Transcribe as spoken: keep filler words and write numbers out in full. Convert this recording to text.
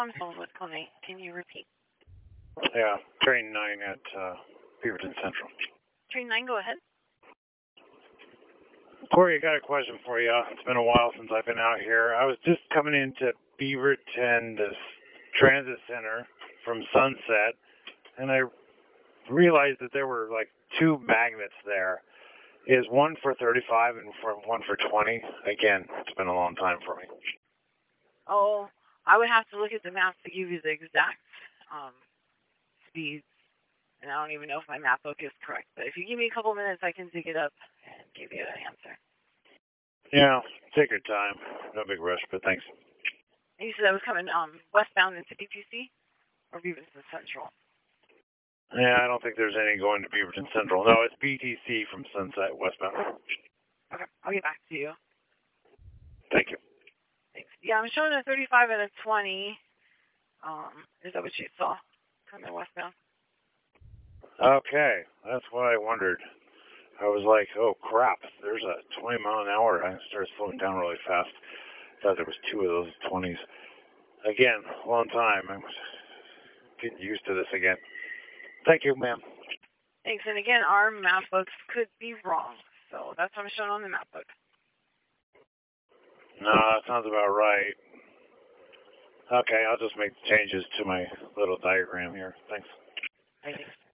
I'm still with Connie. Can you repeat? Yeah, train nine at uh, Beaverton Central. Train nine, go ahead. Corey, I got a question for you. It's been a while since I've been out here. I was just coming into Beaverton, this transit center from Sunset, and I realized that there were like two magnets there. Is one for thirty-five and for one for twenty? Again, it's been a long time for me. Oh, I would have to look at the maps to give you the exact um, speeds, and I don't even know if my map book is correct. But if you give me a couple minutes, I can dig it up and give you an answer. Yeah, take your time. No big rush, but thanks. And you said I was coming um, westbound into B T C or Beaverton Central? Yeah, I don't think there's any going to Beaverton Central. No, it's B T C from Sunset westbound. Okay, I'll get back to you. Thank you. Thanks. Yeah, I'm showing a thirty-five and a twenty. Um, is that what you saw coming westbound? Okay, that's what I wondered. I was like, oh crap, there's a twenty mile an hour. I started slowing down really fast. Thought there was two of those twenties. Again, long time. I'm getting used to this again. Thank you, ma'am. Thanks. And again, our map books could be wrong, so that's what I'm showing on the map book. No, that sounds about right. Okay, I'll just make changes to my little diagram here. Thanks. Thanks.